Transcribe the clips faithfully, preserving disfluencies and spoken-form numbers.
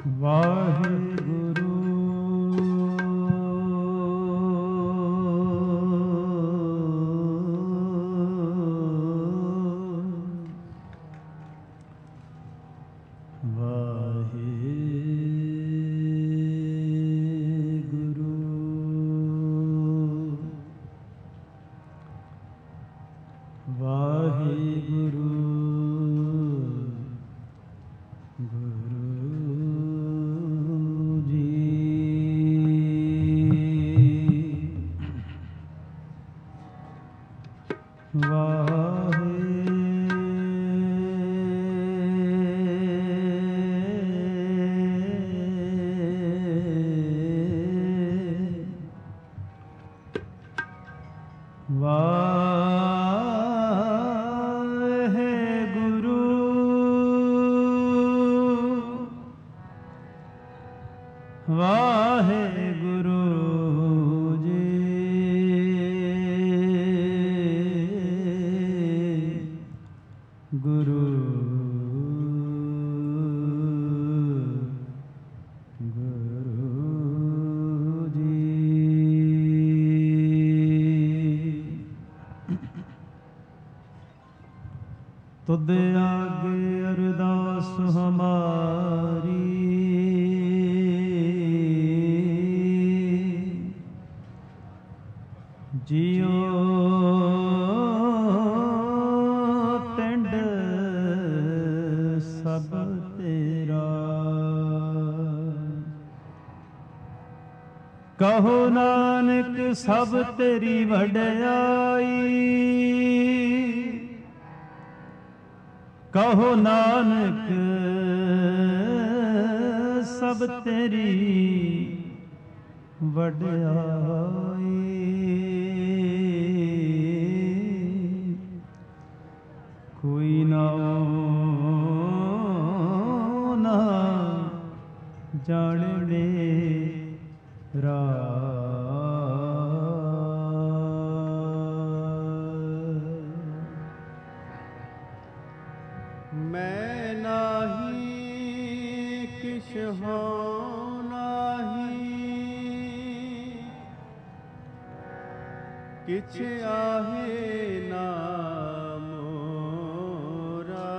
ਵਾਹਿਗੁਰੂ ਤੁਧ ਆਗੇ ਅਰਦਾਸ ਹਮਾਰੀ, ਜਿਉ ਪਿੰਡ ਸਭ ਤੇਰਾ। ਕਹੋ ਨਾਨਕ ਸਭ ਤੇਰੀ ਵਡਿਆਈ, ਕਹੋ ਨਾਨਕ ਸਭ ਤੇਰੀ ਵਡਿਆਈ। ਕੋਈ ਨਾਉ ਨਾ ਜਾਣੇ ਮੇਰਾ, ਮੈਂ ਨਾਹੀ ਕਿਛ ਹਉ ਨਾਹੀ, ਕਿਛ ਆਹੇ ਨਾ ਮੋਰਾ।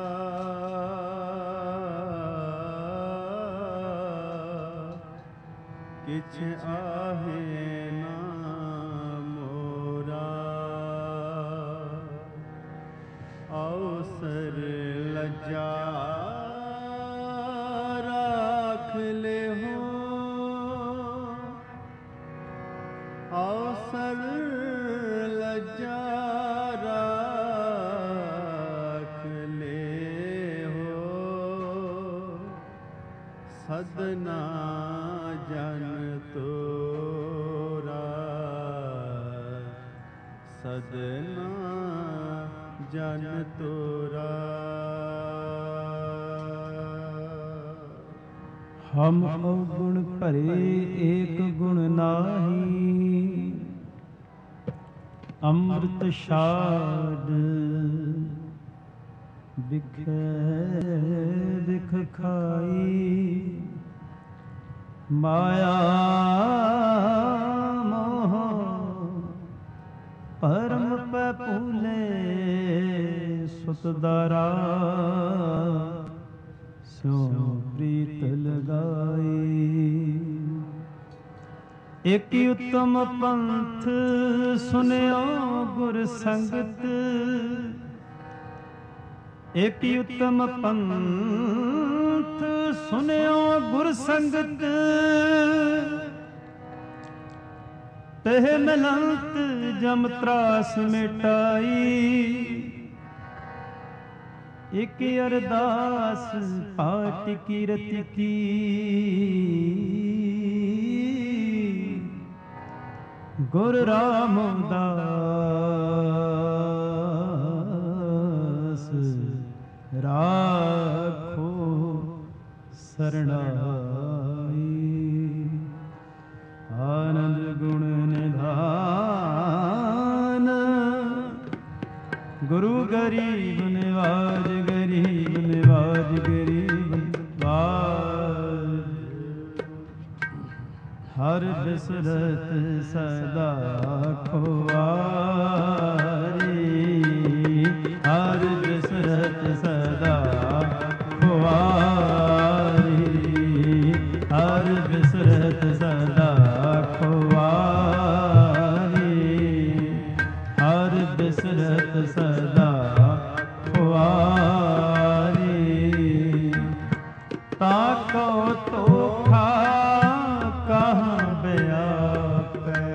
ਕਿਛ ਆਹੇ ਨਾ ਮੋਰਾ। ਅਵਸਰ ਲੱਜਾ ਰਾਖ ਲਿਹੋ, ਅਵਸਰ ਲੱਜਾ ਰਾਖ ਲਿਹੋ। ਸਦਨਾ ਜਨ ਤੋਰਾ, ਸਦਨਾ ਜਨ ਤੋਰਾ। ਹਮ ਅਵਗੁਣ ਭਰੇ ਏਕ ਗੁਣ ਨਾਹੀ, ਅੰਮ੍ਰਿਤ ਛਾਡ ਬਿਖੈ ਬਿਖ ਖਾਈ। ਮਾਇਆ ਮੋਹ ਪਰਮ ਪੈ ਭੂਲੇ, ਸੁਤ ਦਾਰਾ ਸਿਉ ਪ੍ਰੀਤ ਲਗਾਈ। ਇਕ ਉਤਮ ਪੰਥ ਸੁਨਿਓ ਗੁਰ ਸੰਗਤ, ਇਕ ਉਤਮ ਪੰਥ ਸੁਨਿਓ ਗੁਰ ਸੰਗਤ। ਤਹ ਮਿਲੰਤ ਜਮ ਤਰਾਸ ਮਿਟਾਈ। ਇਕ ਅਰਦਾਸ ਪਾਠ ਕੀਰਤ ਕੀ, ਗੁਰ ਰਾਮਦਾਸ ਰਾਖੋ ਸਰਣਾਈ। ਆਨੰਦ ਗੁਣ ਨਿਧਾਨ, ਗੁਰੂ ਗਰੀਬ ਨਿਵਾਜ, ਗਰੀਬ ਨਿਵਾਜ, ਗਰੀਬ ਨਿਵਾਜ। ਹਰ ਬਿਸਰਤ ਸਦਾ ਖੁਆਰੀ, ਹਰ ਬਿਸਰਤ ਸਦਾ ਖੁਆਰੀ, ਹਰ ਬਿਸਰਤ ਸਦਾ ਖੁਆਰੀ, ਹਰ ਬਿਸਰਤ ਸਦਾ ਖੁਆਰੀ। ਤਾਕੋ ਤੋਖਾ ਕਹਾਂ ਬਿਆਪੈ,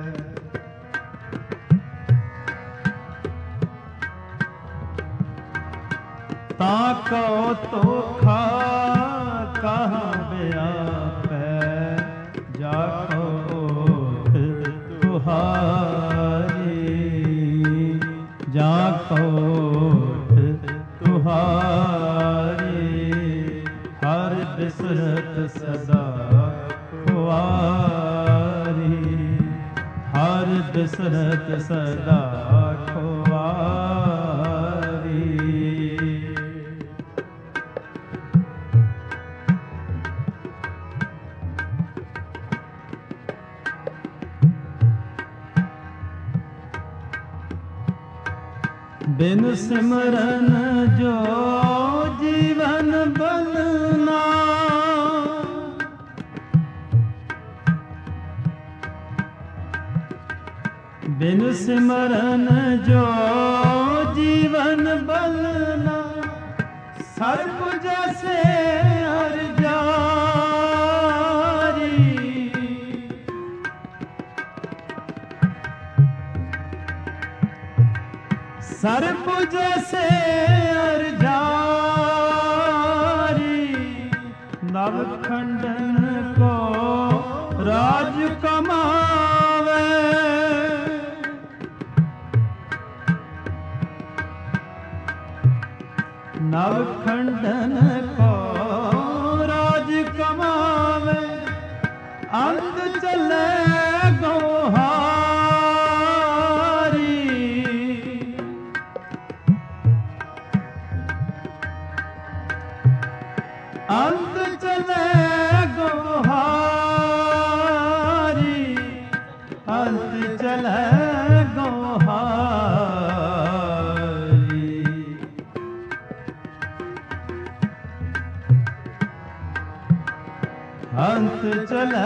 ਤਾਕੋ ਤੋਖਾ ਕਹਾਂ ਬਿਆਪੈ, ਜਾਕੋ ਓਟ ਤੁਹਾਰੀ, ਜਾਕੋ ਓਟ ਤੁਹਾਰੀ, ਹਰ ਬਿਸਰਤ ਸਦਾ ਖੁਆਰੀ, ਹਰ ਬਿਸਰਤ ਸਦਾ ਖੁਆਰੀ। ਬਿਨ ਸਿਮਰਨ ਜੋ ਜੀਵਨ ਬਲਨਾ, ਬਿਨ ਸਿਮਰਨ ਜੋ ਜੀਵਨ ਬਲਨਾ, ਸਰਬ ਜੈਸੇ ਹਰ ਜਾਰੀ, ਸਰਬ ਜੈਸੇ ਹਰ ਜਾਰੀ, ਨਵ ਖੰਡਨ ਕੋ ਰਾਜ ਕਮਾਵੇ, ਨਵ ਖੰਡਨ ਕੋ ਰਾਜ ਕਮਾਵੇ, ਅੰਤ ਚਲੇ ਗੋਹਾਰੀ, ਅੰਤ ਚਲੇ ਗੋਹਾਰੀ, ਅੰਤ ਚਲੇ ਗੋਹਾਰੀ। ਅੰਤ ਚਲੇ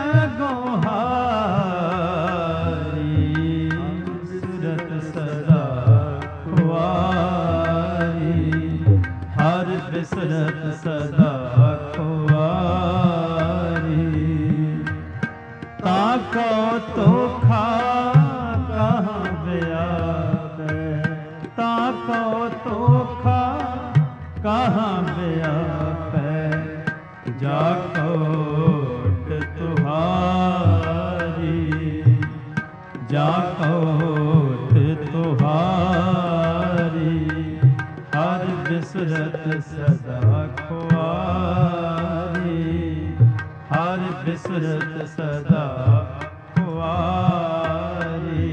ਗੋਹਾਰੀ, ਬਿਸਰਤ ਸਦਾ ਖੁਆਰੀ, ਹਰ ਬਿਸਰਤ ਸਦਾ ਖੁਆਰੀ। ਤਾਕੋ ਤੋਖਾ ਕਹਾਂ ਬਿਆਪੈ, ਤਾਕੋ ਤੋਖਾ ਕਹਾਂ ਬਿਆਪੈ, ਜਾਕੋ ਓਟ ਤੁਹਾਰੀ, ਜਾਕੋ ਓਟ ਤੁਹਾਰੀ, ਹਰ ਬਿਸਰਤ ਸਦਾ ਖੁਆਰੀ, ਹਰ ਬਿਸਰਤ ਸਦਾ ਖੁਆਰੀ।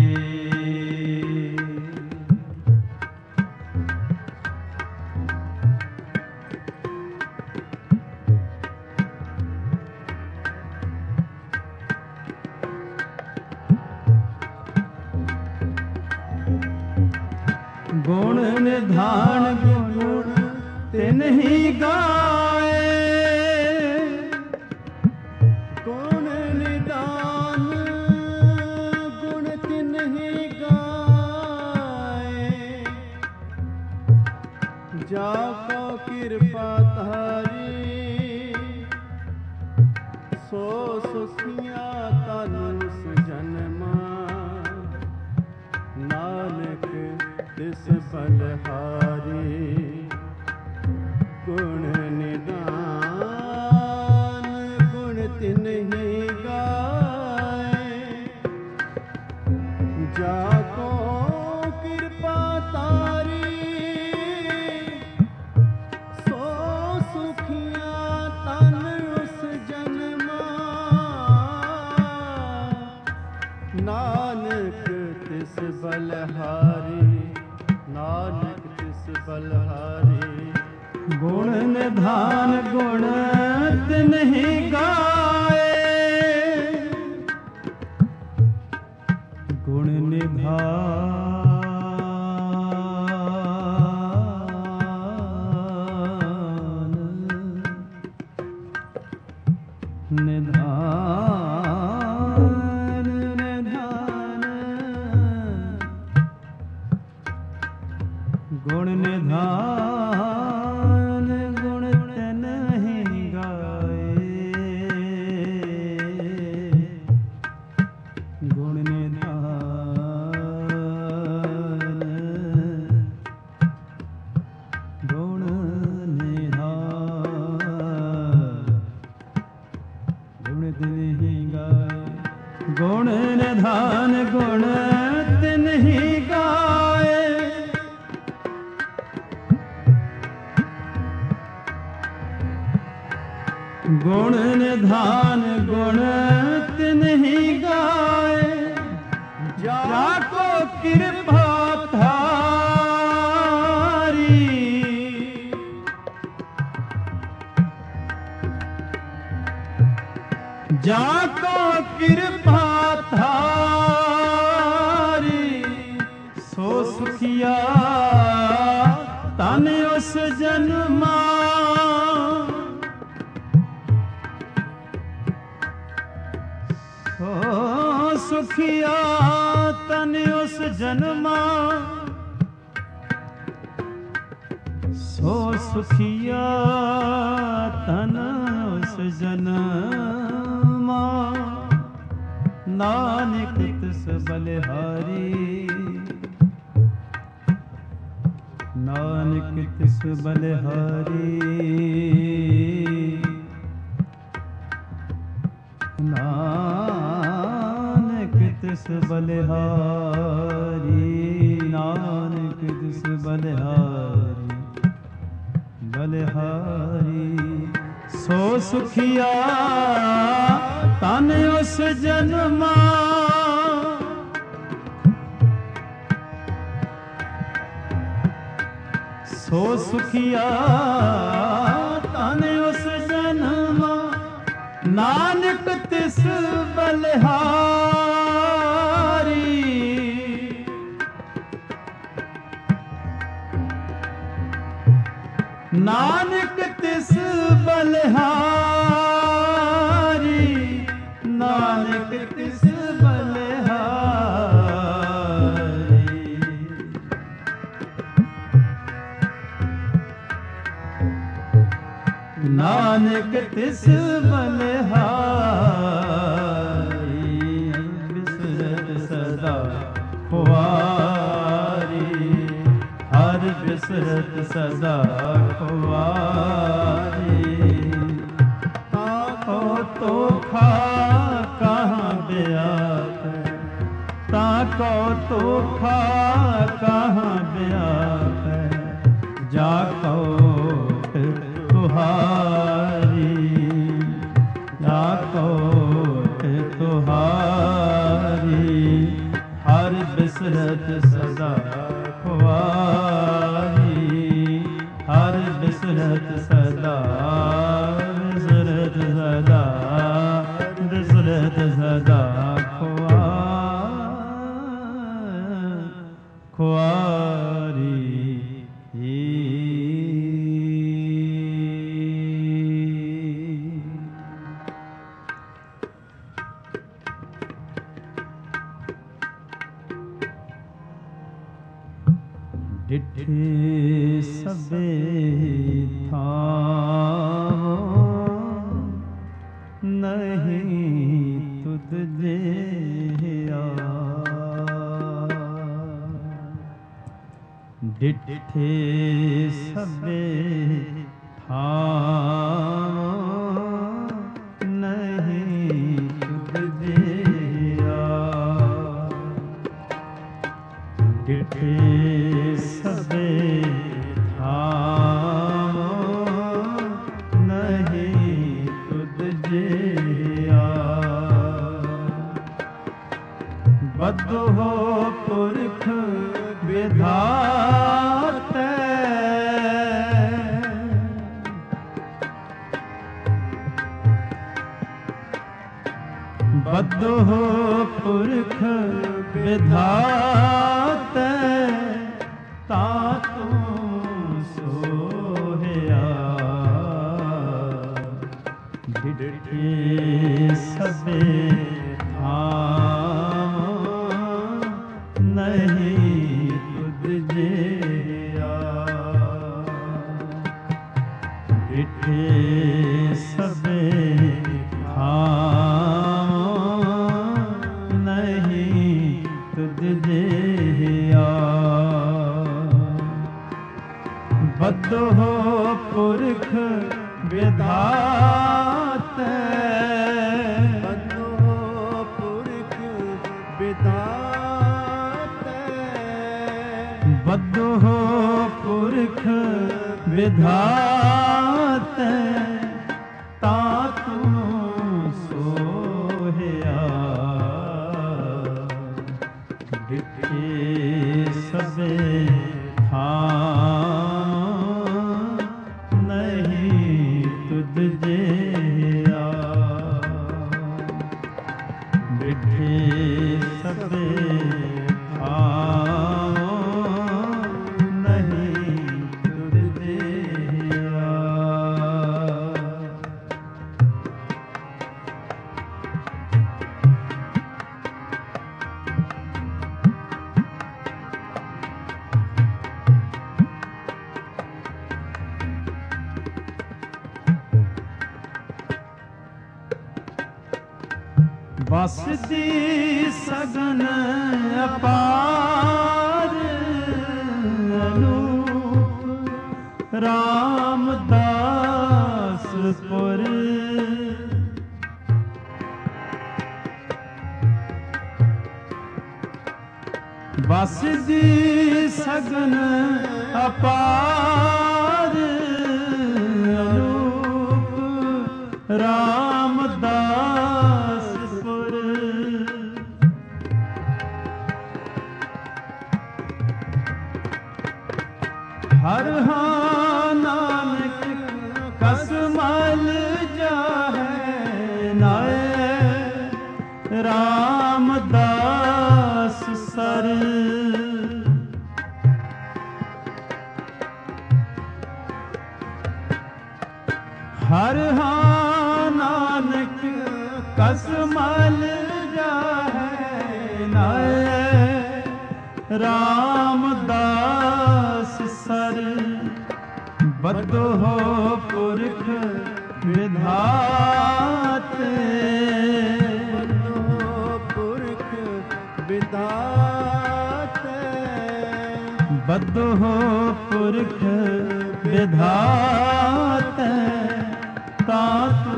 ਗੁਣ ਨਿਧਾਨ ਗੁਣ ਤਿਨਹੀ ਗਾਏ, ਗੁਣ ਨਿਧਾਨ ਗੁਣ ਤਿਨਹੀ ਗਾਏ, ਜਾ ਕੋ ਕਿਰਪਾ ਤਾਰੀ, ਸੋ ਸੁਖੀਆਂ ਤਨੁਸ ਜਨਮਾ, ਨਾਨਕ ਤਿਸ ਬਲਹਾਰੀ, ਗੁਣ ਨਿਧਾਨ ਨਿਧਾਨ ਗੁਣ ਨਿਧਾਨ ਗੁਣ ਤਨ ਹੀ ਗਾਏ ਗੁਣ ਨਿਧਾਨ ਗੁਣ ਗੁਣ ਨਿਧਾਨ ਗੁਣ ਤਿਨ ਹੀ ਗਾਏ ਗੁਣ ਨਿਧਾਨ ਗੁਣ ਤਿਨ ਹੀ ਗਾਏ ਜਾ ਕੋ ਕਿਰਪਾ ਧਾਰੀ ਜਾ ਕੋ ਕਿਰਪਾ ਧਾਰੀ ਸੋ ਸੁਖੀਆ ਤਨ ਉਸ ਜਨਮਾ ਸੋ ਸੁਖੀਆ ਤਨ ਉਸ ਜਨਮਾ ਸੋ ਸੁਖੀਆ ਤਨ ਉਸ ਜਨਮਾ ਨਾਨਕ ਤਿਸ ਬਲਿਹਾਰੀ ਨਾਨਕ ਤਿਸ ਬਲਿਹਾਰੀ ਨਾਨਕ ਤਿਸ ਬਲਿਹਾਰੀ ਨਾਨਕ ਤਿਸ ਬਲਿਹਾਰੀ ਬਲਿਹਾਰੀ ਸੋ ਸੁਖੀਆ ਤਨ ਉਸ ਜਨਮਾ ਸੋ ਸੁਖੀਆ ਤਨ ਉਸ ਜਨਮਾ ਨਾਨਕ ਤਿਸ ਬਲਿਹਾਰੀ ਨਾਨਕ ਤਿਸ ਬਲਿਹਾਰੀ ਨਾਨਕ ਤਿਸ ਬਲਿਹਾਰੀ ਨਾਨਕ ਤਿਸ ਬਲਿਹਾਰੀ ਬਿਸਰਤ ਸਦਾ ਖੁਆਰੀ ਹਰ ਬਿਸਰਤ ਸਦਾ ਖੁਆਰੀ ਤਾਕੋ ਤੋਖਾ ਕਹਾਂ ਬਿਆਤ ਤਾਕੋ ਤੋਖਾ ਕਹਾਂ ਬਿਆਤ ਜਾ ਕੋ ਤੁਹਾਰੀ ਜਾ ਕੋ ਤੁਹਾਰੀ ਹਰ ਬਿਸਰਤ ਸਦਾ ਖੁਆਰੀ ਹਰ ਬਿਸਰਤ ਸਦਾ ਬਿਸਰਤ ਸਦਾ ਬਿਸਰਤ ਸਦਾ ਖੁਆ ਖੁਆਰੀ ਡਿਠੇ ਸਭੇ ਥਾਵ ਨਹੀਂ ਤੁਧ ਜਿਹਾ ਡਿਠੇ ਸਭੇ ਥਾਵ ਨਹੀਂ ਤੁਧ ਜਿਹਾ ਡਿਠੇ ਸਭੇ ਥਾਵ ਨਹੀਂ ਤੁਧ ਜਿਹਾ ਬਦਹੁ ਪੁਰਖ ਵਿਧਾਤੈ ਬਦਹੁ ਪੁਰਖ ਵਿਧਾਤੈ ਤਾ ਤੂੰ ਸੋਹਿਆ डिठे सबे ठाम नहीं तुझ जिया। डिठे सबे ठाम नहीं तुझ जिया। बद्ध हो पुरख विधाते, बद्ध हो पुरख विधाते, बद्ध हो पुरख विधाते, तातू सोहया। डिठे सबे ठाम नहीं तुझ जिया। डिठे सबे ठाम नहीं तुझ जिया। बसती सगन अपार अनूप रामदास पुर। बसती सगन अपार अनूप रामदास पुर। हर हाँ नानक कसमल जाहे नाय रामदास सर। हर हाँ नानक कसमल जाहे नाय रामदास सर। बद्ध हो पुरख विधाते, बद्ध हो पुरख विधाते, बद्ध हो पुरख विधाते, तातू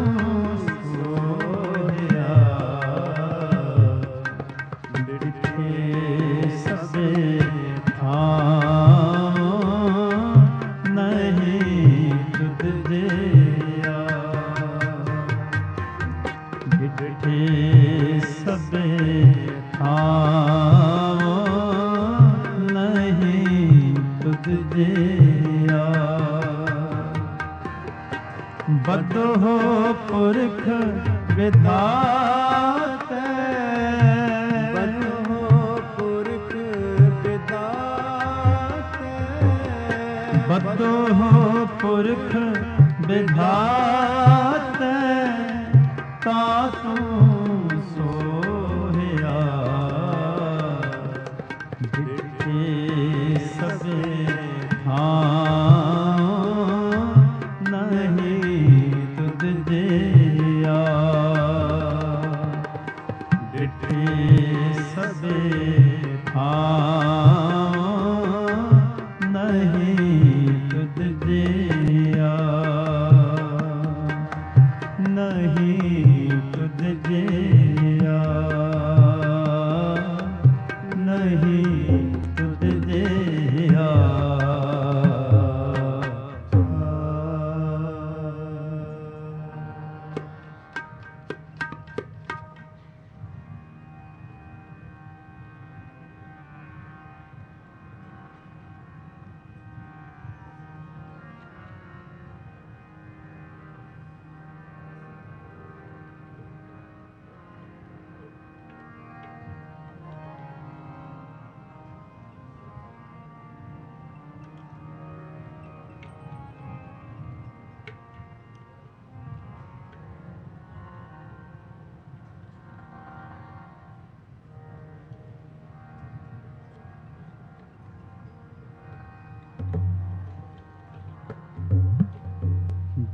सोहया। डिठे सबे ठाम नहीं तुझ जिया। डिठे सबे ठाम नहीं तुझ जिया। बद्ध हो पुरख विधाते, बद्ध हो पुरख विधाते, बद्ध हो पुरख विधाते, तातू सोहया। डिठे सबे ठाम नहीं तुझ जिया। डिठे सबे ठाम नहीं तुझ जिया। नहीं तुझ जिया। नहीं तुझ जिया।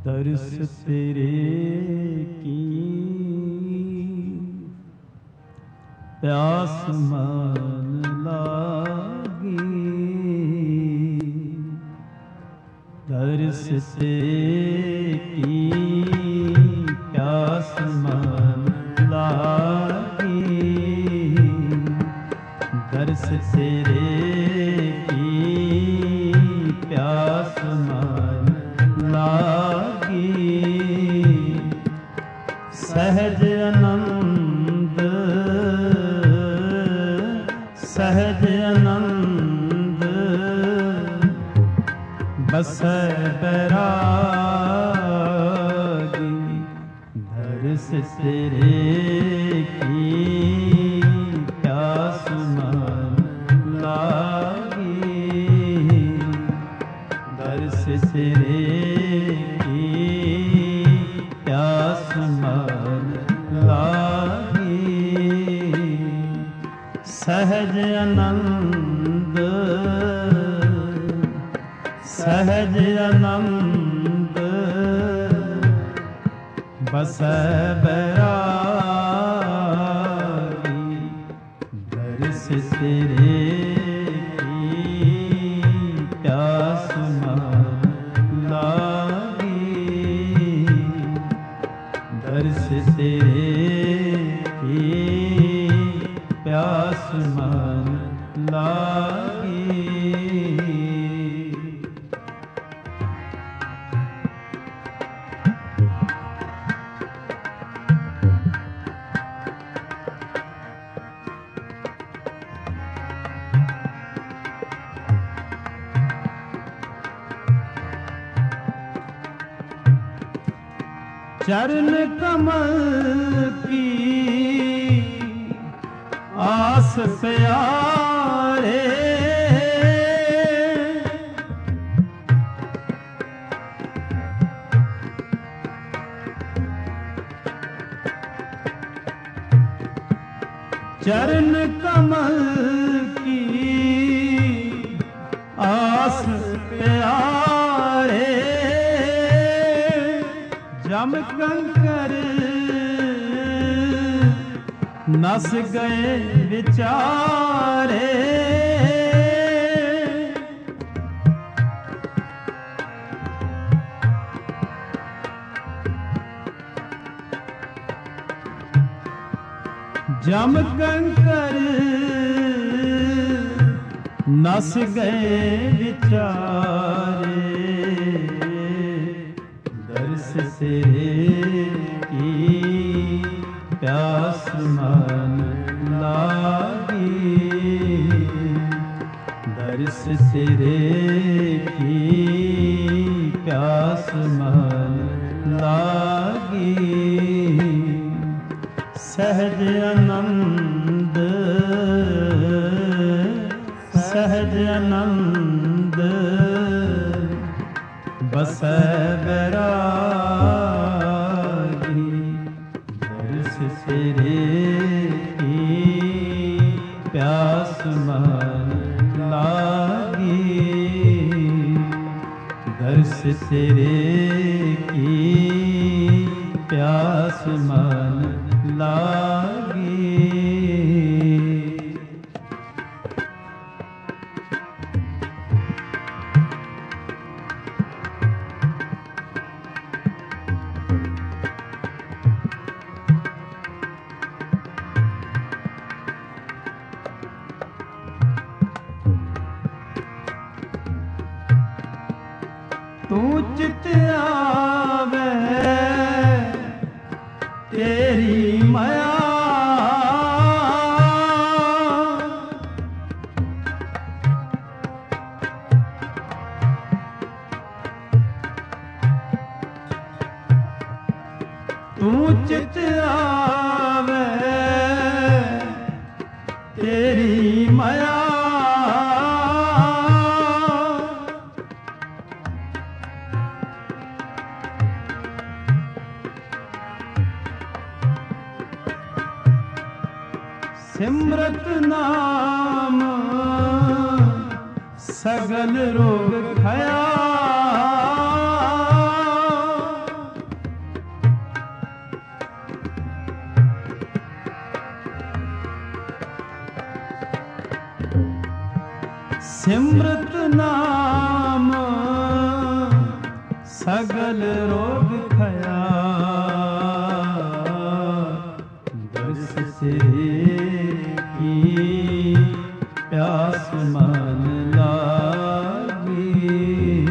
दर्श तेरे की प्यास मन लागी, दर्श तेरे की प्यास मन लागी, दर्श तेरे की प्यास मन लागी। सहज आनंद सहज आनंद बसै बैरागी, दर्श तेरे की प्यास मन लागी, दर्श तेरे की प्यास मन लागी। सहज आनंद सहज आनंद बसै बैरागी, दर्श तेरे की प्यास मन लागी, दर्श तेरे की प्यास मन लागी। चरण कमल की आस प्यारे, चरण कमल की आस प्यारे, जम कंकर नस गए विचारे, जम कंकर नस गए विचारे, दर्श तेरे की प्यास मन लागी, दर्श तेरे की प्यास मन लागी। सहज आनंद सहज आनंद बसै बैरागी, दर्श तेरे की प्यास मन लागी, दर्श तेरे की प्यास मन लागी। तू चित आवे तेरी माया, तू चित आवे तेरी माया, सिमरत नाम सगल रोग खया, सिमरत नाम सगल रोग खया दर्श तेरे की प्यास मन लागी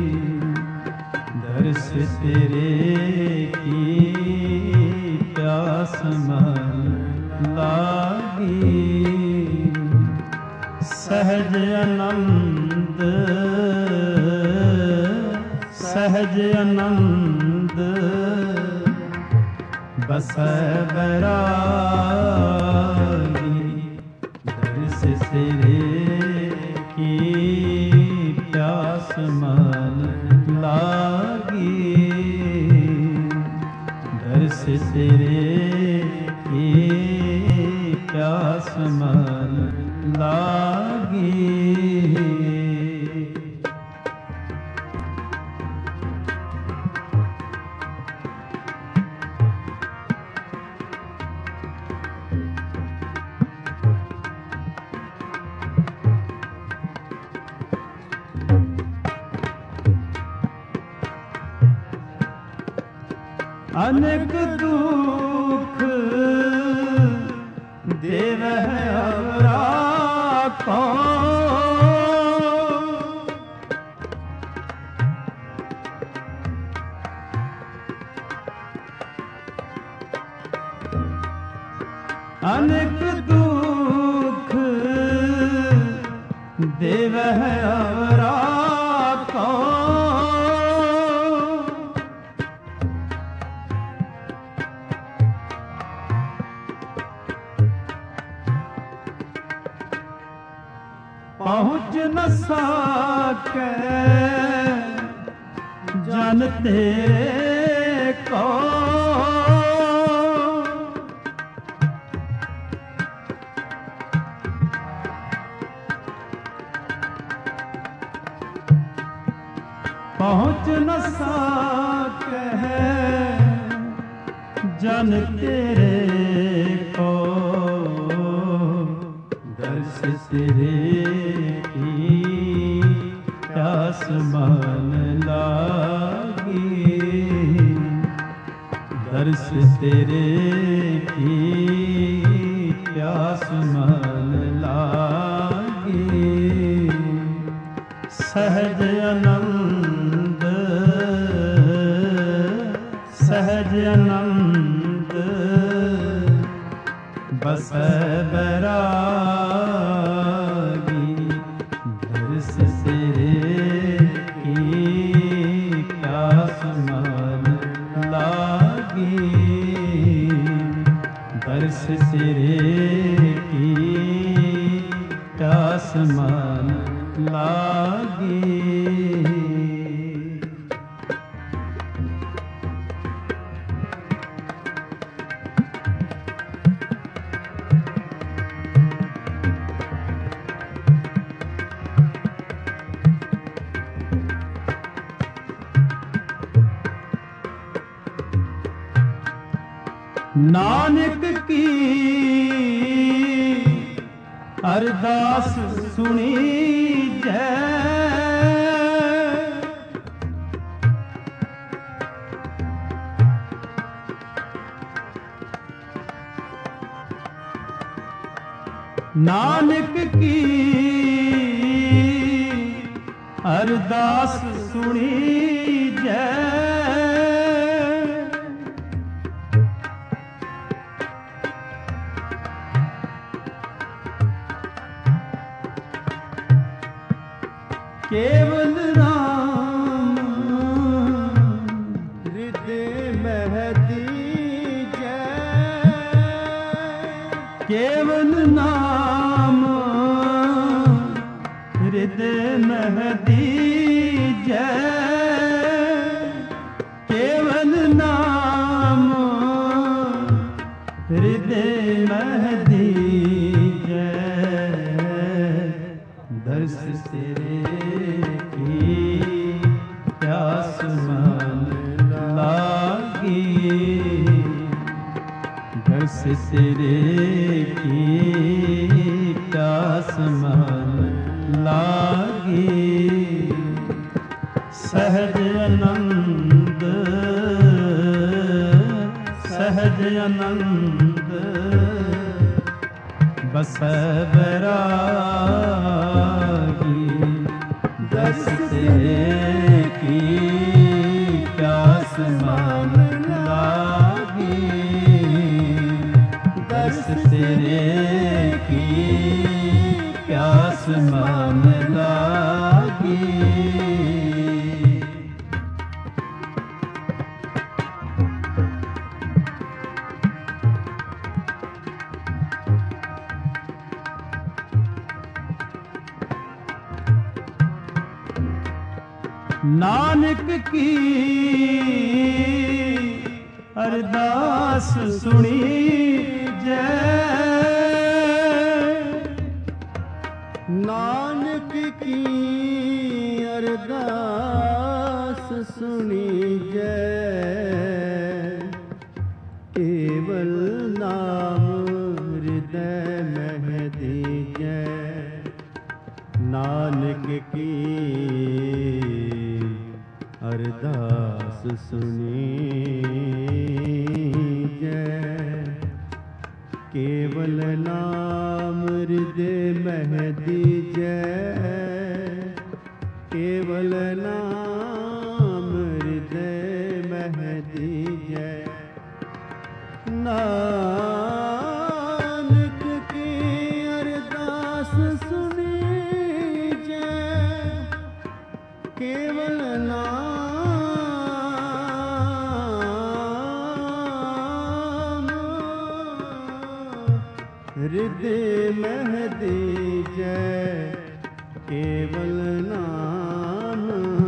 दर्श तेरे की प्यास मन लागी सहज आनंद सहज आनंद बसै बैरागी दर्श तेरे की प्यास मन लागी दर्श तेरे की प्यास मन लागी अनेक दुख देव है अवरा को अनेक दुख देव है अवरा को पहुँच न सके जन तेरे को पहुँच न सके जन तेरे को दर्श तेरे प्यास मन लागी दर्श तेरे की प्यास मन लागी सहज आनंद सहज आनंद बस बैरागी दर्श तेरे की प्यास मन लागी दर्श तेरे की प्यास मन लागी नानक की अरदास सुनी जय नानक की अरदास सुनी जय केवल राम हृदय महदी जय केवल नाम हृदय महदी जय केवल नाम हृदय महदी जय दर्श तेरे प्यास मन लागी दर्श तेरे की प्यास मन लागी सहज आनंद सहज आनंद बसै बैरागी दर्श तेरे की प्यास मान लागी दर्श तेरे की प्यास मान लागी। नानक की अरदास सुनी जय नानक की अरदास सुनी जय केवल नाम हृदय में दीजय नानक की अरदास सुनी जय केवल नाम हृदय में दीजय केवल नाम हृदय में दीजय नानक की अरदास सुनी जय केवल नाम हृदय में दीजय केवल नाम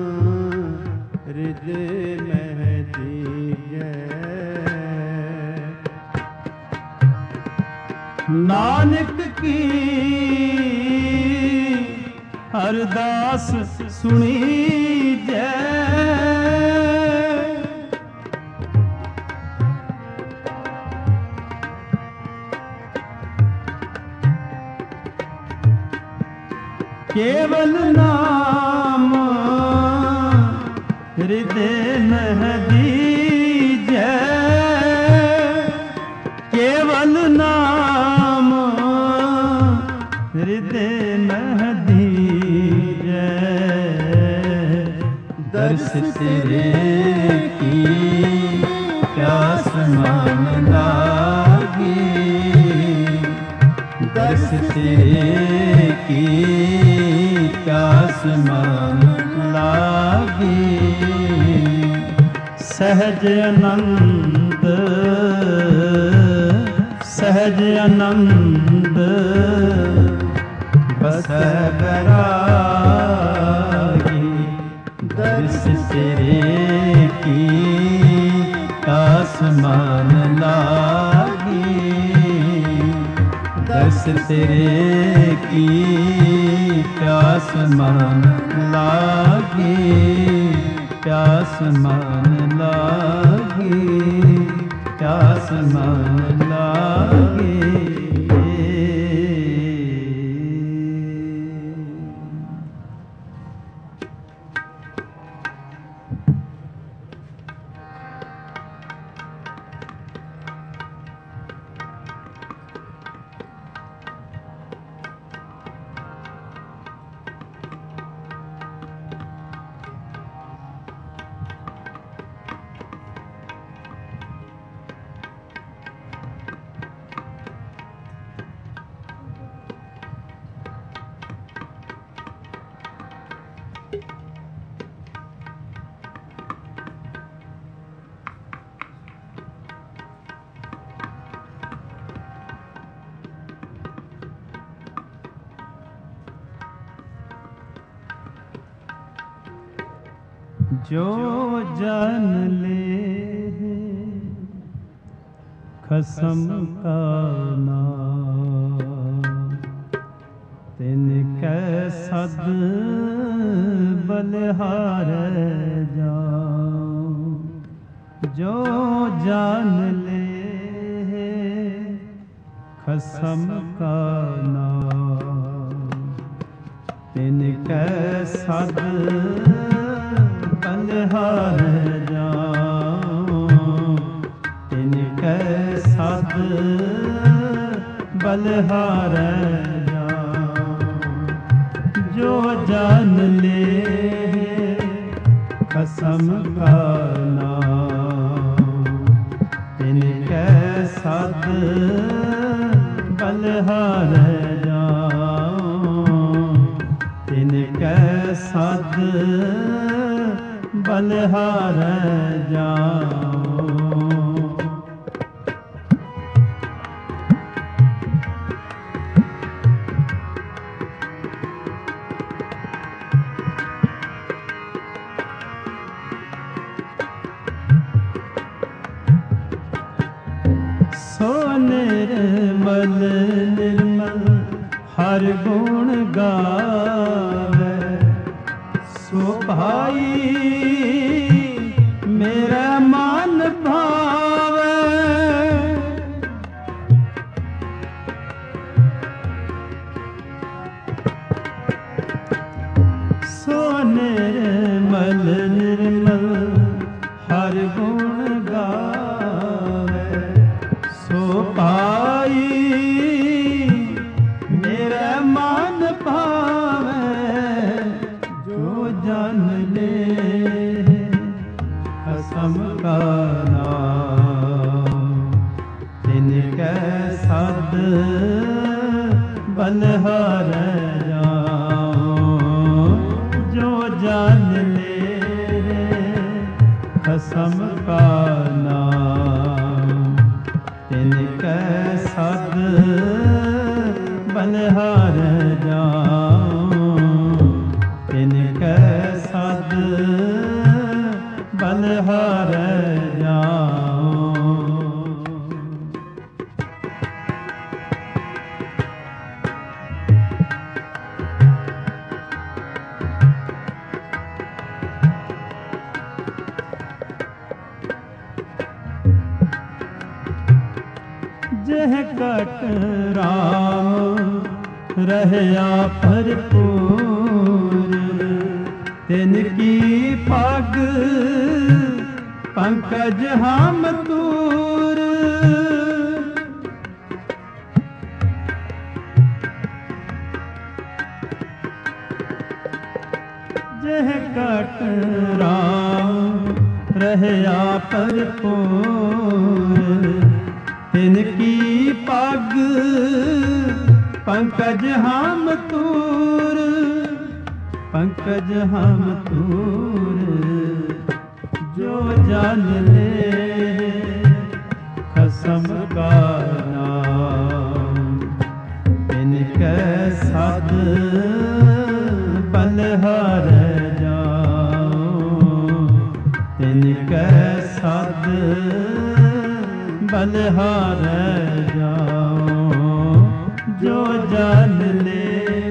हृदय में दीजय नानक की अरदास सुनी जय केवल नाम हृदय में दीजय केवल नाम हृदय में दीजय दर्श तेरे की प्यास मान लागी दर्श तेरे की प्यास मान लागी सहज आनंद सहज आनंद बसै बैरागी दर्श तेरे की प्यास मान लागी दर्श तेरे की प्यास मान लागी प्यास मान लागी प्यास मान लागी। जो जान ले खसम का नाम तिनके सद बलिहार जाऊं जो जान ले खसम का नाम तिनके सद बलहार जाऊं तिनकै सद बलहार जाऊं। जो जान ले कसम का नाम तिनकै सद बलहार जाऊं तिनकै सद बलहार जाऊं। सो निर्मल निर्मल हर गुण गावे सो भाई मेरा मन भावे। सो निर्मल निर्मल हर गुण गावे सो भाई मेरा मन भावे। जो जान ले कसम का नाम तिनकै सद बलहार जाऊं। जो जान ले कसम का नाम तिनकै सद बलहार जाऊं तिनकै सद बलहार जाऊं। जह कट राम रहया भरपूर तिनकी पग पंकज हम दूर। जह कट राम रहया भरपूर तिनकी पग पंकज हम तूर पंकज हम तूर। जो जान ले कसम का नाम तिनकै सद बलहार जाऊं तिनकै सद बलहार जाऊं। जो जान ले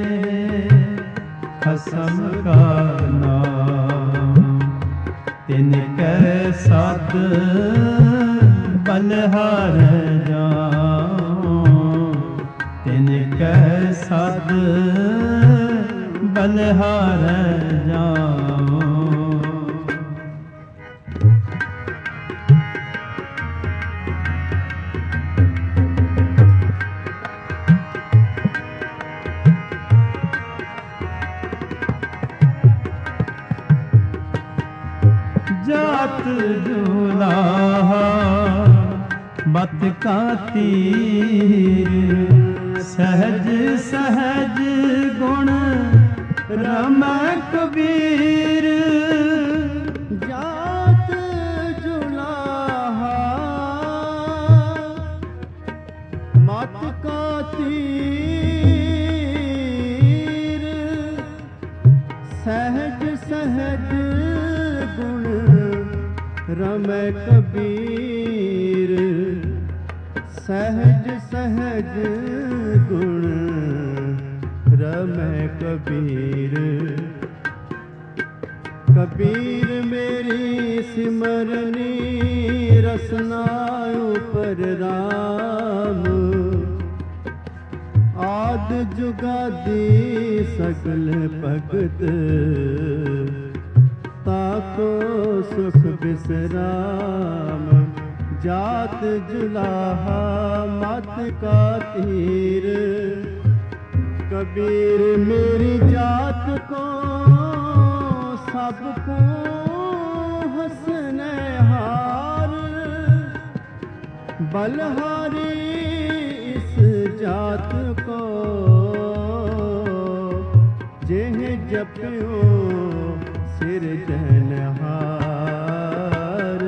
कसम का नाम तिनकै सद बलहार जाऊं तिनकै सद बलहार जाऊं। जात दुलाहा बत का तीर सहज सहज गुण रमै कबीर। जात जुलाहा मत का तीर सहज सहज गुण रमै कबीर। सहज सहज गुण रमै कबीर। कबीर मेरी सिमरनी रसना ऊपर राम। आद जुगादी सकल भगत ताको विश्राम। जात जुलाहा मत का तीर, कबीर मेरी जात को सबको हंसने हार। बलहारी इस जात को जेह जप्यो सिरजनहार।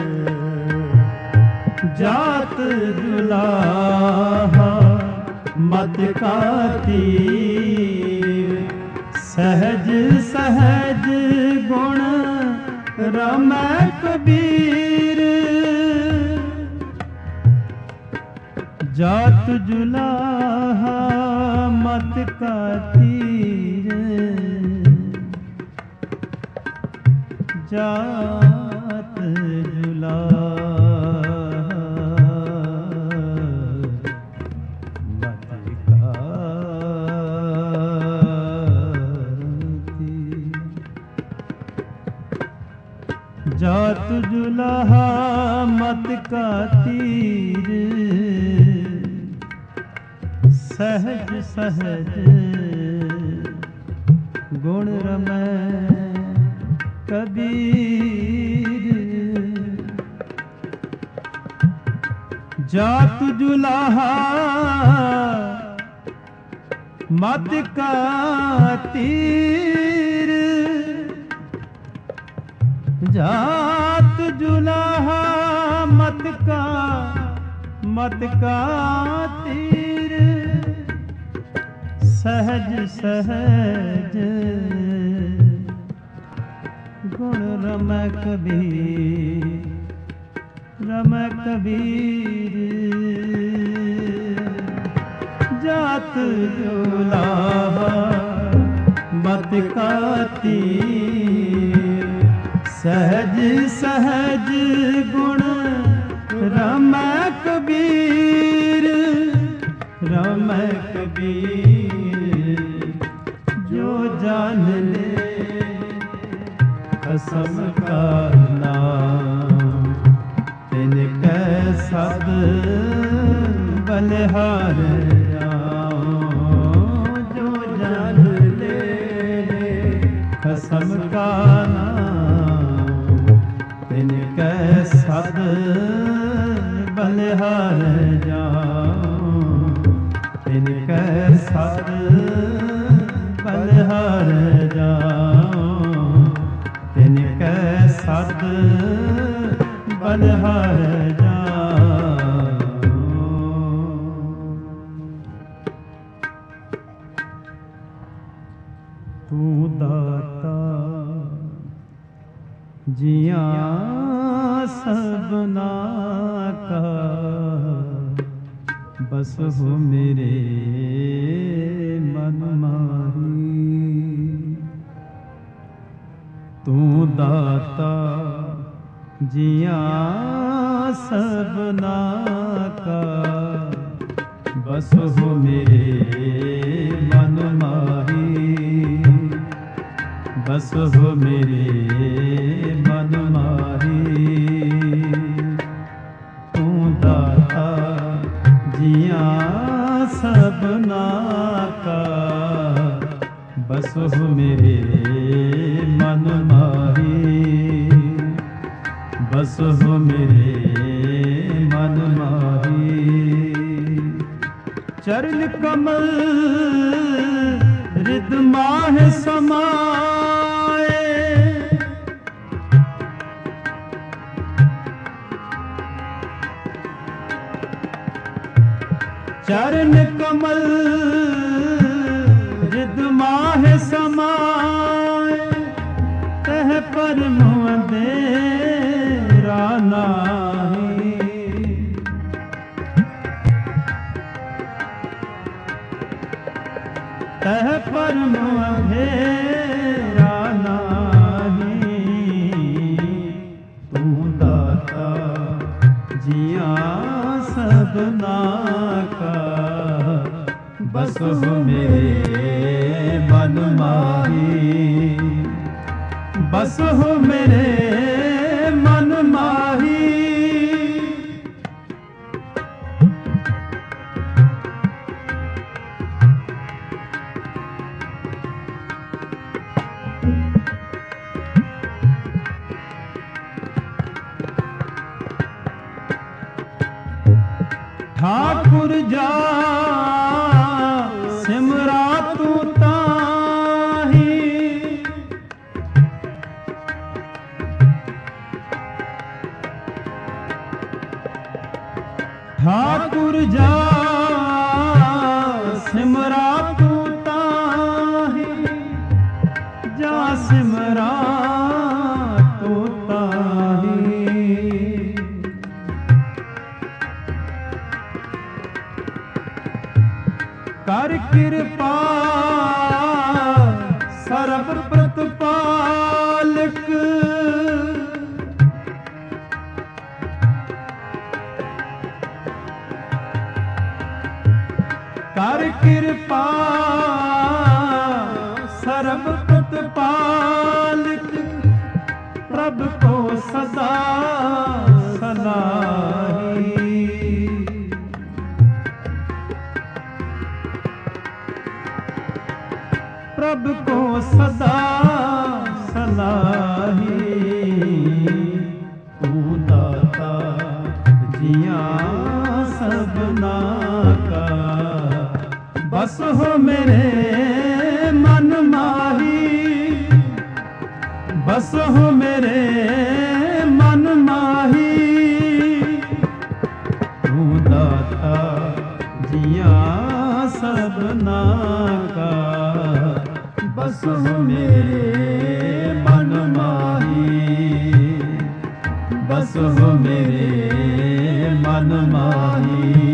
जात जुलाहा मत का तीर, सहज सहज गुण रमै कबीर। जात जुलाहा मत का तीर, जात जुलाहा मत का तीर। जात जुलाहा मत का तीर, सहज सहज गुण रमै कबीर। जात जुलाहा मत का तीर, जात जुलाहा मत का मत का तीर। सहज सहज गुण रमै कबीर, रमै कबीर। जात जुलाहा मत का तीर, सहज सहज गुण रमै कबीर, रमै कबीर। जो जान ले कसम का नाम, तिनकै सद बलिहार राम। जो जान ले कसम का नाम, तिनकै सद बलिहार राम। तिनकै सद बलिहार राम। तिनकै सद बलिहार राम। तू दाता जियां सबना का, बस हो मेरे मन माही। तू दाता जियां सबना का, बस हो मेरे मन माही। बस हो मेरे मन माही। तू दाता जियां सबना का, बस हो मेरे मन माही। बस हो मेरे मन माही। चरण कमल रिद माह समाए, चरण कमल रिद माह समाए, तह पर मुँह अंधेरा नाही। तह पर मुँह अंधेरा नाही। तू दाता जियां सबना का, बस हो मेरे मन माही। बस हो मेरे मन ठाकुर जा सिमरा तू ताही, ठाकुर जा सिमरा तू ताही, जा सिमरा तू ताही। कर कृपा सर्व प्रतिपालक, कर कृपा सर्व प्रतिपालक, प्रभु को सदा सलाही। प्रभु को सदा सलाही, तू दाता जिया सबना का, बस हो मेरे मन माही, बस हो मेरे मन माही, तू दाता जिया सबना का, बस हो मेरे मन माही, बस हो मेरे मन माही।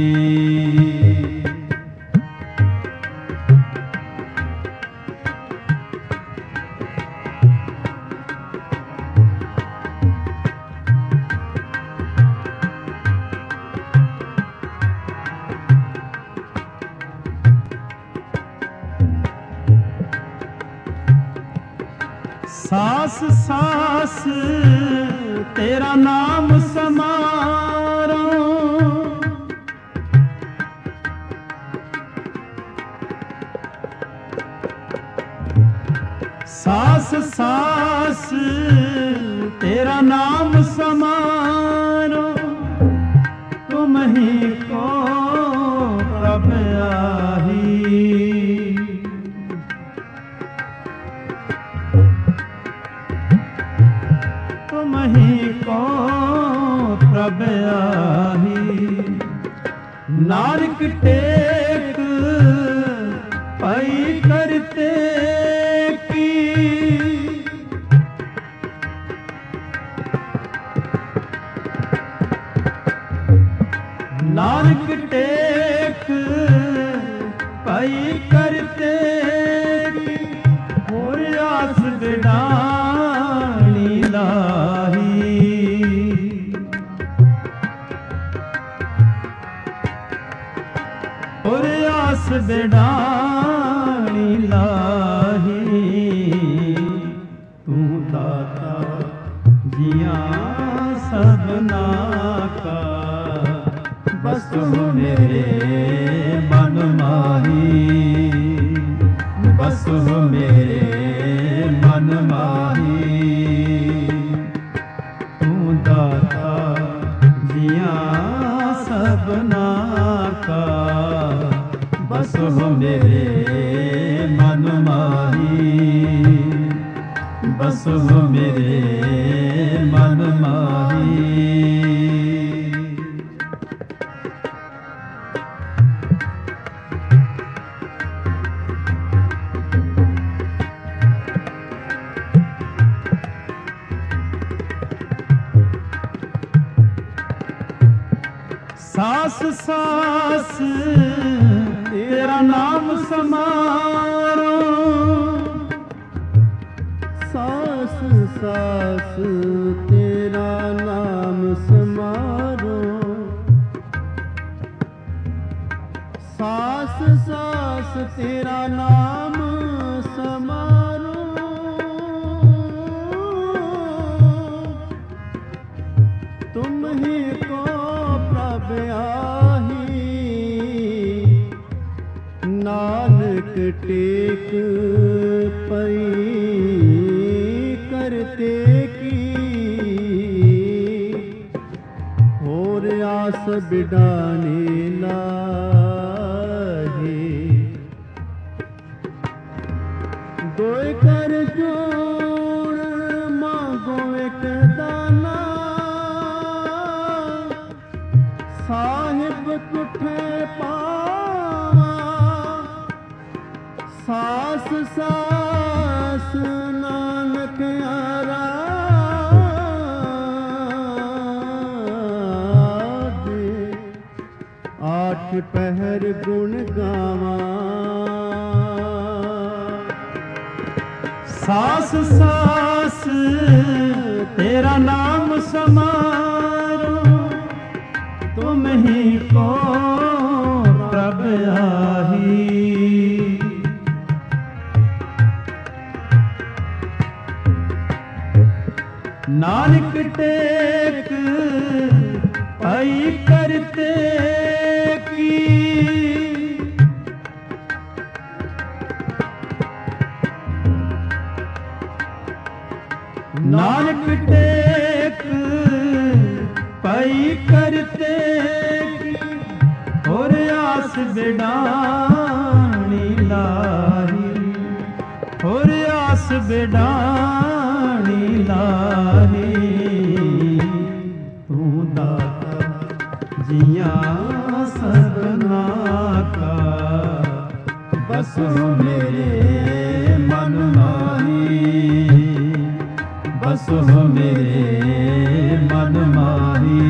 सास सास तेरा नाम समारो, सास सास तेरा नाम समारो, तुम ही को प्रभु आही। तुम ही को प्रभु आही, नानक टेक पाई करते की, नानक टेक पाई करते की, होर आस बिडानी लाही। होर आस बिडानी लाही, तू दाता जिया सबना का, बस हो मेरे मन माही, बस हो मेरे मन माही, तू दाता जिया सबना का, बस हो मेरे मन माही, बस हो मेरे मन माही। सास सास तेरा नाम समारो, सास सास तेरा नाम समारो, सास सास तेरा नाम समारो, तुम ही को प्रभु आही, नानक टेक पई करते की, होर आस ਬਿਡਾਨੀ ਲਾਹੀ। ਦੋਇ ਕਰ ਜੋੜ ਮੰਗੋ ਇੱਕ ਦਾਨਾ, ਸਾਹਿਬ ਕੁਠੇ ਪਾਵਾ ਸਾਸ ਸਾਸ ਨਾਨਕ ਆਰਾਧੇ। ਆਠ ਪਹਿਰ ਗੁਣ ਗਾਵਾਂ ਸਾਸ ਸਾਸ ਤੇਰਾ ਨਾਮ ਸਮਾਰੋ, ਤੁਮ ਹੀ ਕੋ ਪ੍ਰਭ ਆਹੀ। ਨਾਨਕ ਟੇਕ ਪਾਈ ਕਰਤੇ ਕੀ, ਨਾਨਕ ਟੇਕ ਪਾਈ ਕਰਤੇ ਕੀ, ਹੋਰ ਆਸ ਬਿਡਾਣੀ ਲਾਹੀ, ਹੋਰ ਆਸ ਬਿਡਾਣੀ ਲਾਹੀ। ਤੂੰ ਦਾਤਾ ਜੀਆਂ ਸਭਨਾ ਕਾ, ਬਸ ਮੇਰੇ ਮਨ ਮਾਹੀ, ਬਸ ਮੇਰੇ ਮਨ ਮਾਹੀ।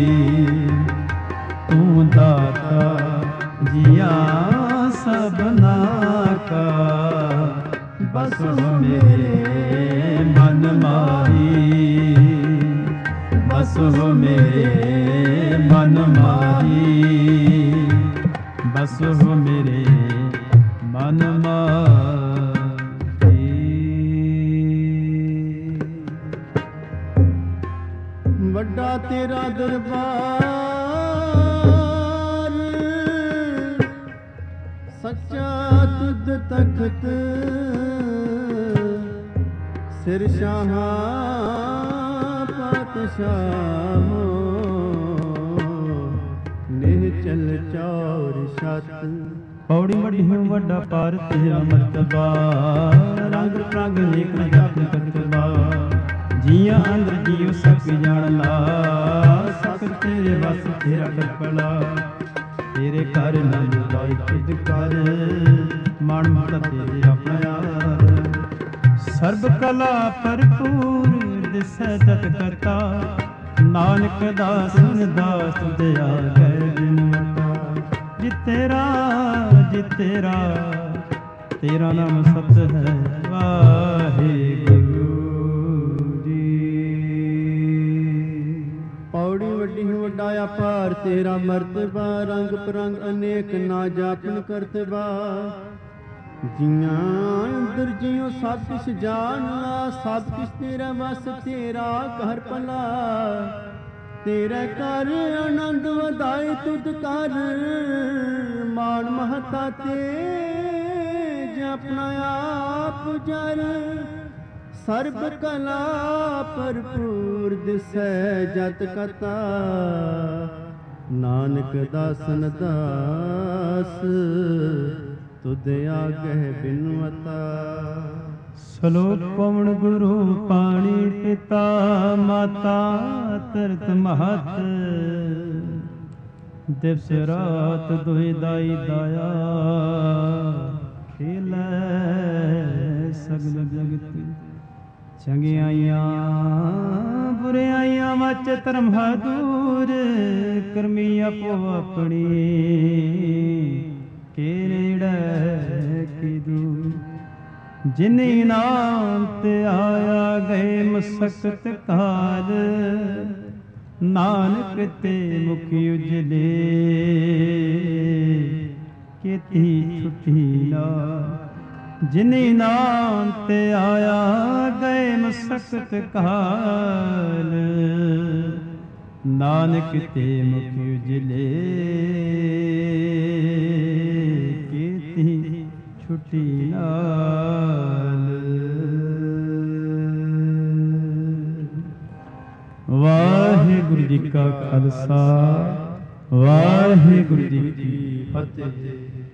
ਤੂੰ ਦਾਤਾ ਜੀਆਂ ਸਭਨਾ ਕਾ, ਬਸ ਮੇਰੇ ਮਨ ਮਾਹੀ, ਬਸ ਮੇਰੇ ਮਨ ਮਾਹੀ, ਬਸ ਮੇਰੇ ਮਨ ਮਾਹੀ। ਵੱਡਾ ਤੇਰਾ ਦਰਬਾਰ, ਸੱਚਾ ਤੁਧ ਤਖਤ, ਸਿਰ ਸ਼ਾਹਾਂ ਪਾਤਸ਼ਾਹੋ, ਨਿਹਚਲ ਚੌਰ ਛਤ। ਪੌੜੀ ਮੜੀ ਹੋ ਵੱਡਾ ਪਾਰ ਤੇਰਾ ਮਰਤਬਾ, ਰੰਗ ਪ੍ਰੰਗ ਨੇਕ ਜਪ ਕਰਤਬਾ। ਜੀਆਂ ਅੰਦਰ ਜੀਉ ਸਭ ਜਾਣ ਲਾ, ਸਭ ਤੇਰੇ ਵਸ ਤੇਰਾ ਕਰਪਲਾ। ਤੇਰੇ ਘਰ ਨੰਦ ਲਾਈ ਖਿਦ ਕਰ, ਮਨ ਮਨ ਤੇਰੇ ਆਪਣਾ ਯਾਰ। ਸਰਬ ਕਲਾ ਭਰਪੂਰ ਦਿਸੈ ਜਤ ਕਰਤਾ, ਨਾਨਕ ਦਾਸ ਦਾਸ ਦਇਆ ਗੈ ਬਿਨਵਤਾ। ਜੀ ਤੇਰਾ ਜੀ ਤੇਰਾ ਤੇਰਾ ਨਾਮ ਸਤ ਹੈ ਵਾਹਿਗੁਰੂ ਜੀ। ਪੌੜੀ ਵੱਡੀ ਵੱਡਾ ਅਪਾਰ ਤੇਰਾ ਮਰਤਬਾ, ਰੰਗ ਪਰੰਗ ਅਨੇਕ ਨਾ ਜਾਪਨ ਕਰਤਬਾ। ਜੀਆਂ ਅੰਦਰ ਜੀਉ ਸਭ ਕਿਛ ਜਾਣਨਾ, ਸਭ ਕਿਛ ਤੇਰਾ ਵਸ ਤੇਰਾ ਘਰ ਭਲਾ। ਤੇਰੇ ਘਰ ਆਨੰਦ ਵਧਾਏ ਤੁਧ ਕਰ, ਮਾਨ ਮਹਤਾ ਤੇਜ ਆਪਣਾ ਆਪ ਜਰ। ਸਰਬ ਕਲਾ ਭਰਪੂਰ ਦਿਸੈ ਜਤ ਕਤਾ, ਨਾਨਕ ਦਾਸਨ ਦਾਸ ਤੁਧ ਆਗਹਿ ਬਿਨਵਤਾ। ਸਲੋਕ ਪਵਨ ਗੁਰੂ ਪਾਣੀ ਪਿਤਾ, ਮਾਤਾ ਤਰਤ ਮਹਤ। ਦਿਵਸ ਰਾਤ ਦੁਹਿ ਦਾਈ ਦਾਇਆ, ਖੇਲੈ ਸਗਲ ਜਗਤ। ਚੰਗਿਆਈਆਂ ਬੁਰਿਆਈਆਂ ਮਚ ਧਰਮ ਦੂਰ, ਕਰਮੀ ਆਪੋ ਆਪਣੀ ਕੇ ਨੇੜੇ ਕੀ ਦੂਰ। ਜਿਨੀ ਨਾਮ ਤੇ ਆਇਆ ਗਏ ਮਸਕਤ ਕਾਲ, ਨਾਨਕ ਤੇ ਮੁਖ ਉਜਲੇ ਕੀਤੀ ਛੁੱਟੀ ਨਾ। ਜਿਨੀ ਨਾਮ ਤੇ ਆਇਆ ਗਏ ਮਸਕਤ ਕਾਲ, ਨਾਨਕ ਤੇ ਮੁਖ ਉਜਲੇ ਕੀਤੀ ਛੁੱਟੀ ਨਾਲ। ਵਾਹਿਗੁਰੂ ਜੀ ਕਾ ਖਾਲਸਾ, ਵਾਹਿਗੁਰੂ ਜੀ ਕੀ ਫਤਿਹ।